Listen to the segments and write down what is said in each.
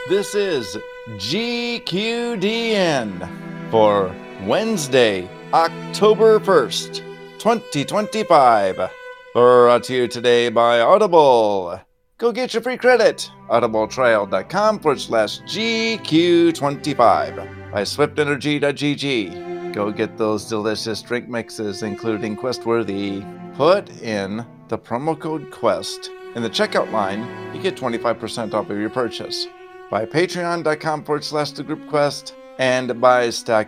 This is GQDN for Wednesday, October 1st, 2025. Brought to you today by Audible. Go get your free credit. audibletrial.com/GQ25 by swiftenergy.gg. Go get those delicious drink mixes, including Questworthy. Put in the promo code QUEST in the checkout line. You get 25% off of your purchase. By patreon.com/thegroupquest and by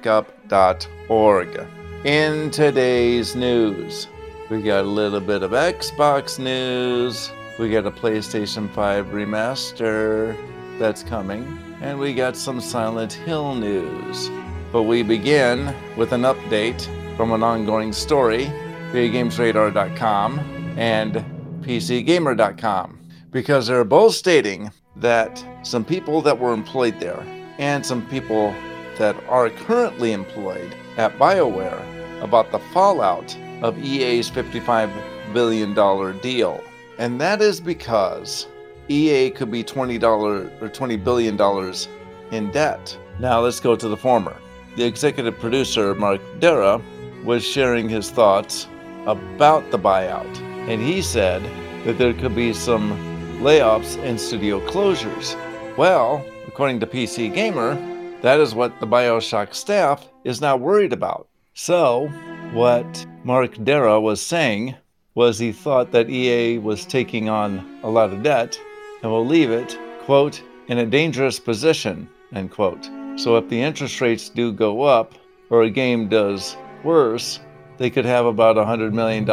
stackup.org. In today's news, we got a little bit of Xbox news, we got a PlayStation 5 remaster that's coming, and we got some Silent Hill news. But we begin with an update from an ongoing story, VideoGamesRadar.com and PCGamer.com, because they're both stating that some people that were employed there and some people that are currently employed at BioWare about the fallout of EA's $55 billion deal. And that is because EA could be $20 billion in debt. Now let's go to the former. The executive producer, Mark Dara, was sharing his thoughts about the buyout. And he said that there could be some layoffs and studio closures. Well, according to PC Gamer, that is what the BioShock staff is now worried about. So, what Mark Dara was saying was he thought that EA was taking on a lot of debt and will leave it, quote, in a dangerous position, end quote. So if the interest rates do go up or a game does worse, they could have about $100 million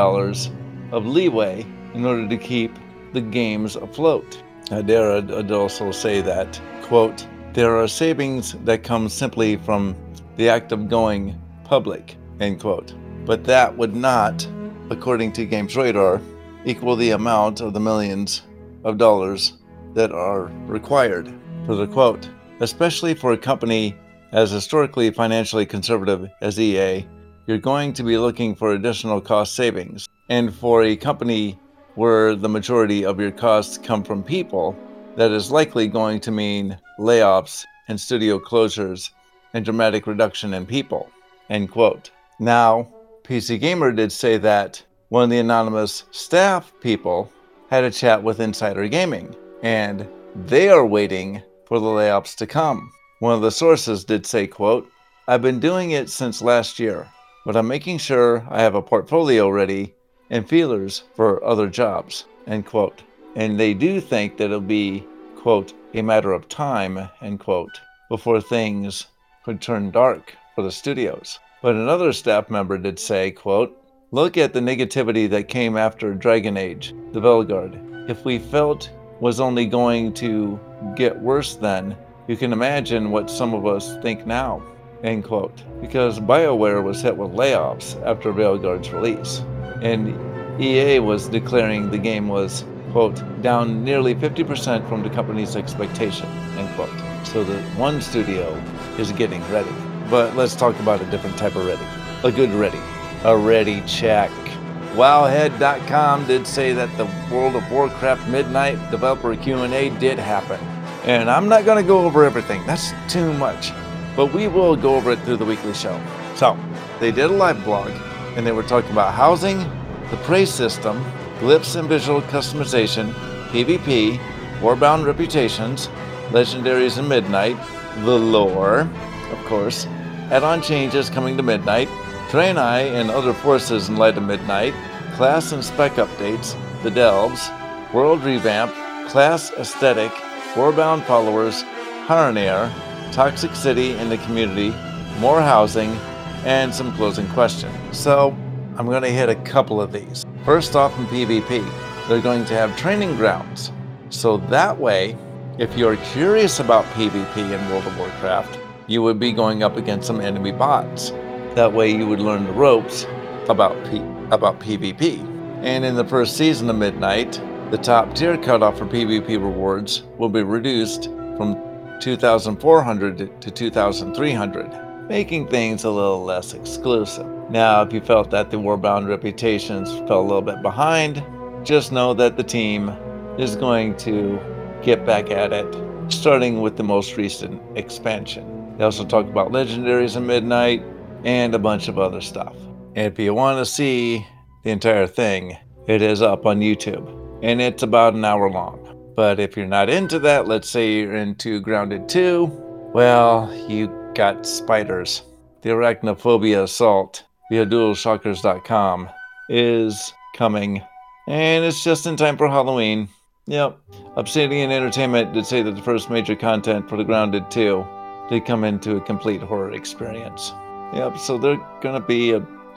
of leeway in order to keep the games afloat. Dara would also say that, quote, there are savings that come simply from the act of going public, end quote. But that would not, according to Games Radar, equal the amount of the millions of dollars that are required for the quote. Especially for a company as historically financially conservative as EA, you're going to be looking for additional cost savings. And for a company where the majority of your costs come from people, that is likely going to mean layoffs and studio closures and dramatic reduction in people, end quote. Now, PC Gamer did say that one of the anonymous staff people had a chat with Insider Gaming, and they are waiting for the layoffs to come. One of the sources did say, quote, I've been doing it since last year, but I'm making sure I have a portfolio ready and feelers for other jobs, end quote. And they do think that it'll be, quote, a matter of time, end quote, before things could turn dark for the studios. But another staff member did say, quote, look at the negativity that came after Dragon Age, the Veilguard. If we felt was only going to get worse then, you can imagine what some of us think now, end quote. Because BioWare was hit with layoffs after Veilguard's release. And EA was declaring the game was, quote, down nearly 50% from the company's expectation, end quote. So the one studio is getting ready. But let's talk about a different type of ready. A good ready. A ready check. Wowhead.com did say that the World of Warcraft Midnight developer Q&A did happen. And I'm not going to go over everything. That's too much. But we will go over it through the weekly show. So, they did a live blog, and they were talking about housing, the prey system, glyphs and visual customization, PvP, Warbound reputations, legendaries in Midnight, the lore, of course, add-on changes coming to Midnight, Draenei and other forces in light of Midnight, class and spec updates, the Delves, world revamp, class aesthetic, Warbound followers, Haranair, Toxic City and the community, more housing, and some closing questions. So, I'm going to hit a couple of these. First off, in PvP, they're going to have training grounds. So that way, if you're curious about PvP in World of Warcraft, you would be going up against some enemy bots. That way you would learn the ropes about PvP. And in the first season of Midnight, the top tier cutoff for PvP rewards will be reduced from 2,400 to 2,300, making things a little less exclusive. Now, if you felt that the Warbound reputations fell a little bit behind, just know that the team is going to get back at it starting with the most recent expansion. They also talk about legendaries at midnight and a bunch of other stuff. And if you want to see the entire thing, it is up on YouTube, and it's about an hour long. But if you're not into that, let's say you're into Grounded 2, well, you got spiders. The Arachnophobia Assault via DualShockers.com is coming, and it's just in time for Halloween. Yep, Obsidian Entertainment did say that the first major content for the Grounded 2 did come into a complete horror experience. Yep, so there's gonna be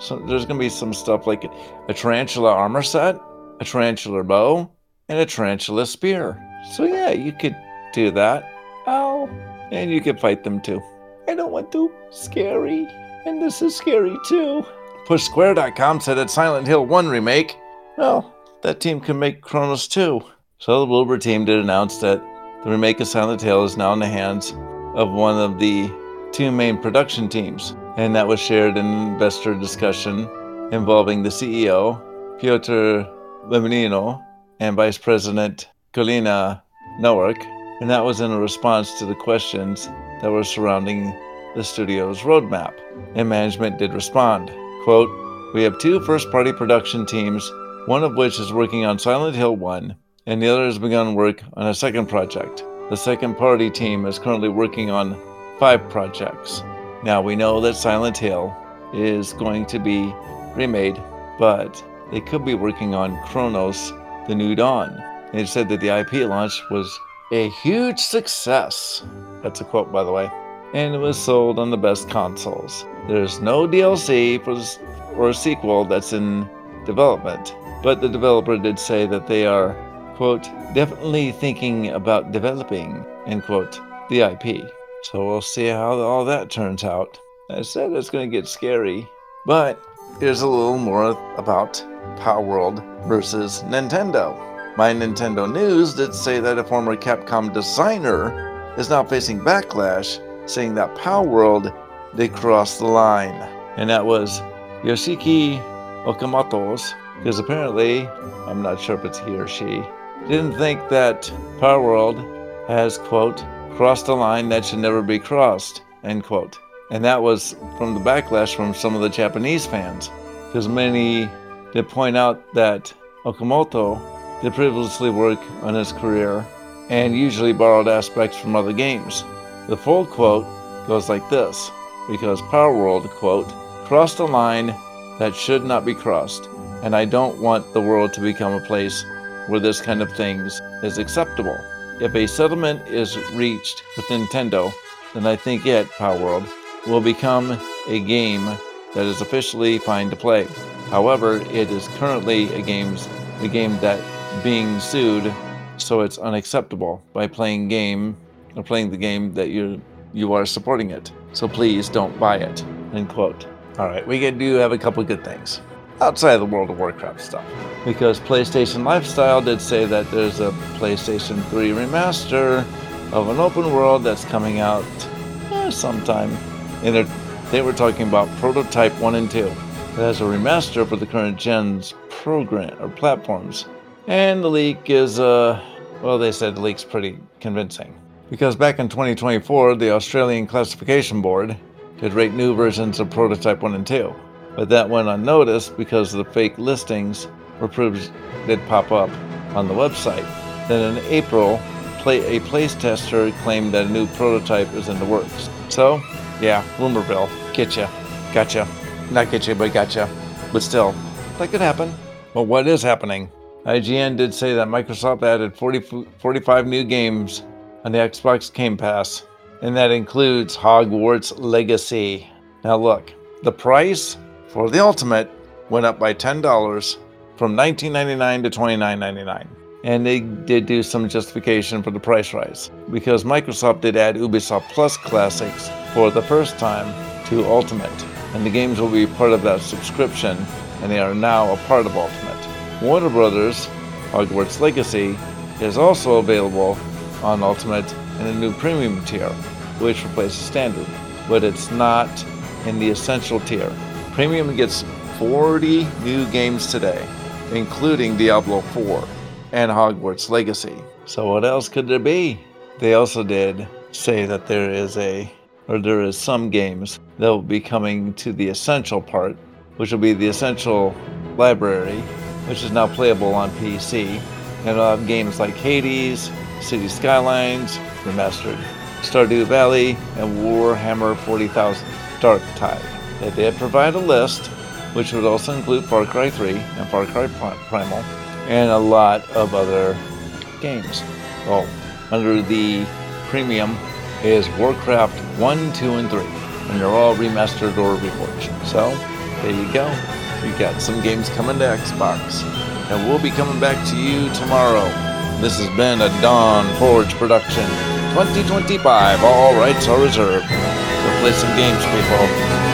some stuff like a tarantula armor set, a tarantula bow, and a tarantula spear. So yeah, you could do that. Oh, and you could fight them too. I don't want to. Scary. And this is scary too. PushSquare.com said that Silent Hill 1 remake, well, that team can make Chronos 2. So the Wilbur team did announce that the remake of Silent Hill is now in the hands of one of the two main production teams. And that was shared in an investor discussion involving the CEO, Piotr Lemonino, and Vice President Galina Nowak. And that was in a response to the questions that were surrounding the studio's roadmap. And management did respond. Quote, "We have two first-party production teams, one of which is working on Silent Hill 1, and the other has begun work on a second project. The second-party team is currently working on 5 projects. Now, we know that Silent Hill is going to be remade, but they could be working on Chronos: The New Dawn. They said that the IP launch was a huge success." That's a quote, by the way. "And it was sold on the best consoles. There's no DLC or a sequel that's in development, but the developer did say that they are, quote, definitely thinking about developing, end quote, the IP. So we'll see how all that turns out. I said it's going to get scary, but here's a little more about Palworld versus Nintendo. My Nintendo News did say that a former Capcom designer is now facing backlash, saying that Palworld did cross the line. And that was Yoshiki Okamoto's, because apparently, I'm not sure if it's he or she, didn't think that Palworld has, quote, crossed a line that should never be crossed, end quote. And that was from the backlash from some of the Japanese fans, because many did point out that Okamoto did previously work on his career and usually borrowed aspects from other games. The full quote goes like this, because Palworld, quote, crossed a line that should not be crossed, and I don't want the world to become a place where this kind of things is acceptable. If a settlement is reached with Nintendo, then I think it, Palworld, will become a game that is officially fine to play. However, it is currently a game that being sued, so it's unacceptable by playing the game that you are supporting it. So please don't buy it, end quote. All right, we do have a couple good things outside of the World of Warcraft stuff, because PlayStation Lifestyle did say that there's a PlayStation 3 remaster of an open world that's coming out sometime. And they were talking about Prototype 1 and 2. It has a remaster for the current gen's program or platforms. And the leak is, they said the leak's pretty convincing. Because back in 2024, the Australian Classification Board did rate new versions of Prototype 1 and 2. But that went unnoticed because the fake listings did pop up on the website. Then in April, a place tester claimed that a new prototype is in the works. So, yeah, Rumorville, gotcha. Not getcha, but gotcha. But still, that could happen. But what is happening? IGN did say that Microsoft added 45 new games on the Xbox Game Pass, and that includes Hogwarts Legacy. Now look, the price for the Ultimate went up by $10 from $19.99 to $29.99. And they did do some justification for the price rise, because Microsoft did add Ubisoft Plus Classics for the first time to Ultimate, and the games will be part of that subscription, and they are now a part of Ultimate. Warner Brothers Hogwarts Legacy is also available on Ultimate in a new premium tier, which replaces Standard, but it's not in the Essential tier. Premium gets 40 new games today, including Diablo 4 and Hogwarts Legacy. So what else could there be? They also did say that there is some games that will be coming to the Essential part, which will be the Essential library, which is now playable on PC. And it'll have games like Hades, City Skylines, Remastered, Stardew Valley, and Warhammer 40,000 Dark Tide. They did provide a list, which would also include Far Cry 3 and Far Cry Primal, and a lot of other games. Well, under the premium is Warcraft 1, 2, and 3, and they're all remastered or reforged. So, there you go. We got some games coming to Xbox, and we'll be coming back to you tomorrow. This has been a Dawn Forge production, 2025. All rights are reserved. Go play some games, people.